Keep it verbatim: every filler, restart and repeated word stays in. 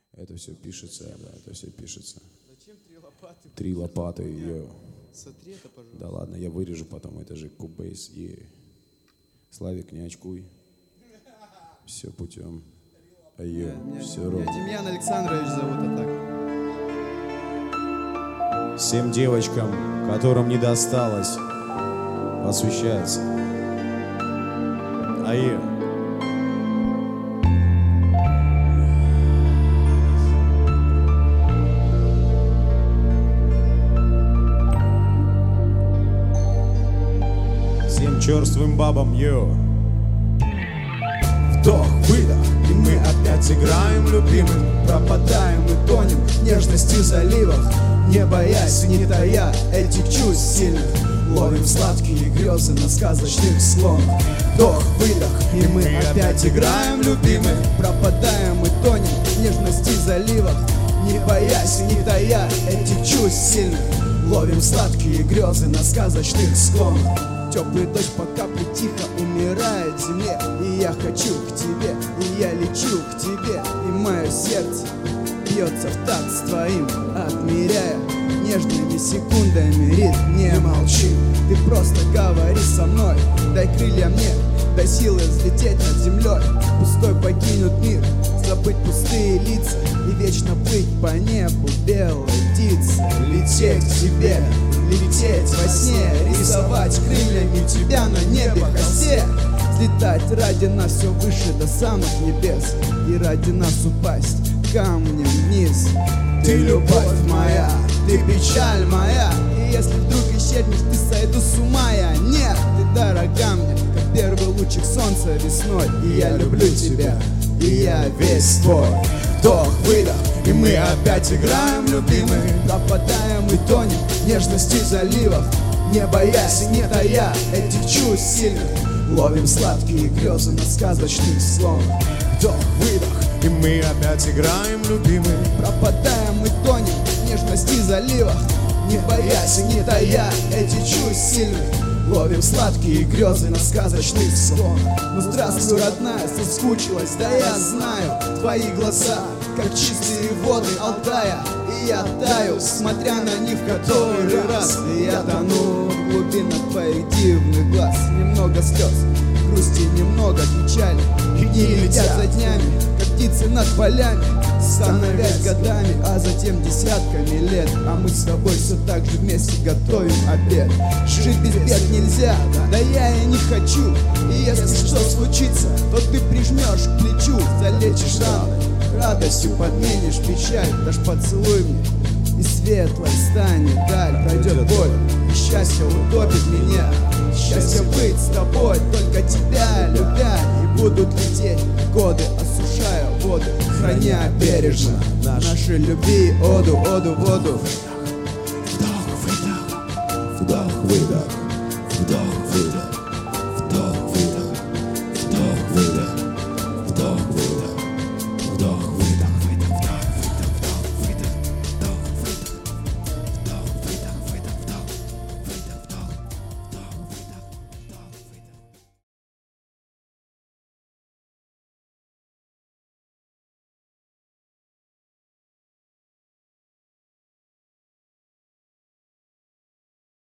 Это все пишется, да, это все пишется. Зачем три лопаты? Три лопаты, ее. Сотри это, пожалуйста. Да ладно, я вырежу потом, это же кубейс. И Славик, не очкуй. Все путем. А ее, Меня, все меня ровно. Демьян Александрович зовут, а так. Всем девочкам, которым не досталось, посвящается. А ее. Всем черствым бабам, йо. Вдох, выдох, и мы опять играем, любимый. Пропадаем и тонем в нежности заливах, не боясь, не тая этих чувств сильных. Ловим сладкие грезы на сказочных склонах. Вдох, выдох, и мы опять играем, любимый. Пропадаем и тонем в нежности заливах, не боясь, не тая этих чувств сильных. Ловим сладкие грезы на сказочных склонах. Теплый дождь по капле тихо умирает в земле. И я хочу к тебе, и я лечу к тебе. И мое сердце бьется в такт с твоим, отмеряя нежными секундами ритм. Не молчи, ты просто говори со мной. Дай крылья мне, дай силы взлететь над землей. Пустой покинут мир, забыть пустые лица и вечно плыть по небу белой птицы. Лететь к тебе, лететь во сне, рисовать крыльями тебя на небе холсте. Взлетать ради нас все выше до самых небес, и ради нас упасть камнем вниз. Ты любовь моя, ты печаль моя, и если вдруг исчезнешь, ты сойду с ума я. Нет, ты дорога мне, как первый лучик солнца весной. И я люблю тебя, и я весь твой. Вдох, выдох, и мы опять играем, любимый. Пропадаем и тонем в нежности заливах, не боясь и не тая этих чувств сильных. Ловим сладкие грезы на сказочных склонах. Вдох, выдох, и мы опять играем, любимый. Пропадаем и тонем в нежности заливах, не боясь и не тая этих чувств сильных. Ловим сладкие грезы на сказочных склонах. Ну здравствуй, родная, соскучилась, да я знаю. Твои глаза, как чистые воды Алтая, и я таю, смотря на них который раз. И я тону в глубинах твоих дивных глаз. Немного слез, грусти, немного печали, и дни летят за днями, как птицы над полями, становясь годами, а затем десятками лет. А мы с тобой все так же вместе готовим обед. Жить без бед нельзя, да я и не хочу. И если что случится, то ты прижмешь к плечу, залечишь раны, радостью подменишь печаль. Дашь поцелуй мне, и светлой станет даль. Пройдет боль, и счастье утопит меня. Счастье быть с тобой, только тебя любя. И будут лететь годы, осушая воды, храня бережно нашей любви оду, оду, воду. Вдох, выдох, вдох, выдох, вдох, выдох.